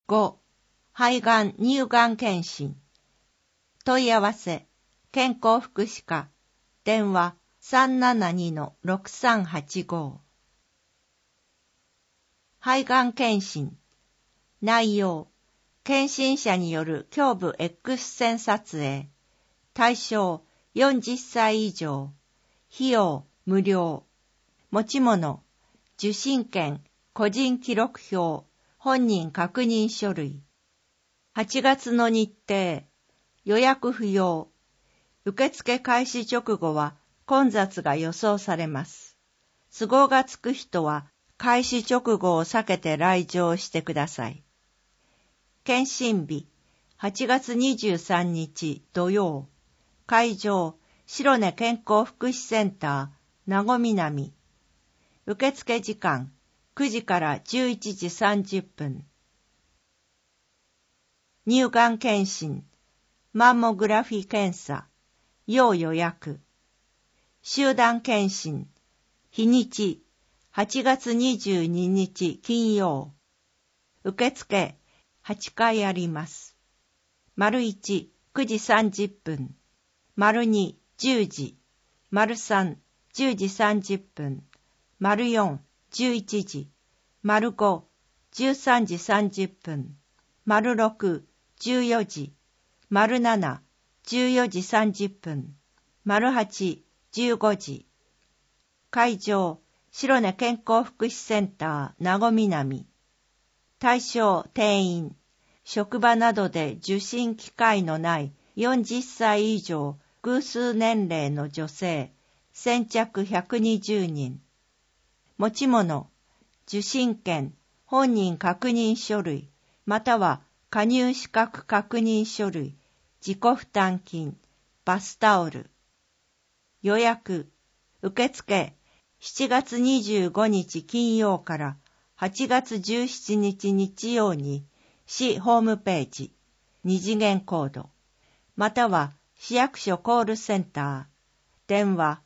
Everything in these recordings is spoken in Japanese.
5、肺がん乳がん検診。問い合わせ、健康福祉課、電話 372-6385。肺がん検診。内容、検診者による胸部 X 線撮影。対象、40歳以上。費用、無料。持ち物、受診券、個人記録表、本人確認書類。8月の日程、予約不要。受付開始直後は混雑が予想されます。都合がつく人は開始直後を避けて来場してください。検診日、8月23日土曜。会場、白根健康福祉センター、名護南。受付時間、9時から11時30分。乳がん検診、マンモグラフィ検査、要予約。集団検診、日にち、8月22日金曜。受付、8回あります。丸1、9時30分。丸2、10時。丸3、10時30分。丸4、11時。丸5、13時30分。丸6、14時。丸7、14時30分。丸8、15時。会場、白根健康福祉センター、名護南。対象、定員。職場などで受診機会のない40歳以上、偶数年齢の女性、先着120人。持ち物、受診券、本人確認書類、または加入資格確認書類、自己負担金、バスタオル。予約、受付、7月25日金曜から8月17日日曜に、市ホームページ、二次元コード、または市役所コールセンター、電話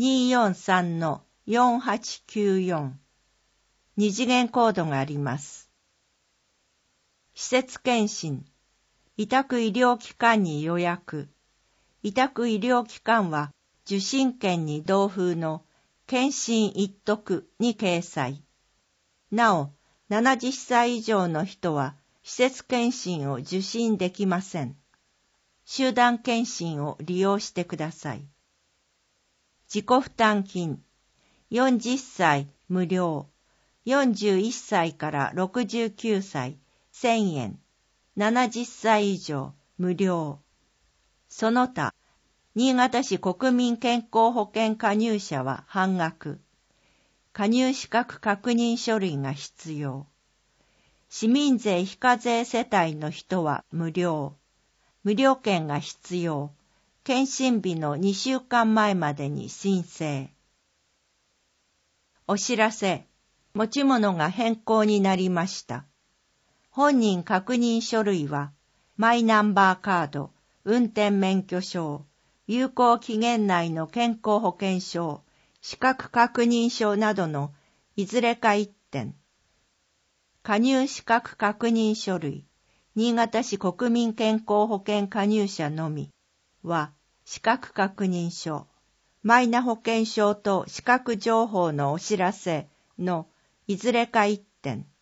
243-4894、二次元コードがあります。施設検診、委託医療機関に予約。委託医療機関は受診券に同封の検診一徳に掲載。なお、70歳以上の人は施設検診を受診できません。集団検診を利用してください。自己負担金、40歳無料、41歳から69歳1000円、70歳以上無料。その他、新潟市国民健康保険加入者は半額。加入資格確認書類が必要。市民税非課税世帯の人は無料。無料券が必要。検診日の2週間前までに申請。お知らせ。持ち物が変更になりました。本人確認書類は、マイナンバーカード、運転免許証、有効期限内の健康保険証、資格確認書などのいずれか1点。加入資格確認書類、新潟市国民健康保険加入者のみは、資格確認書、マイナ保険証と資格情報のお知らせのいずれか1点。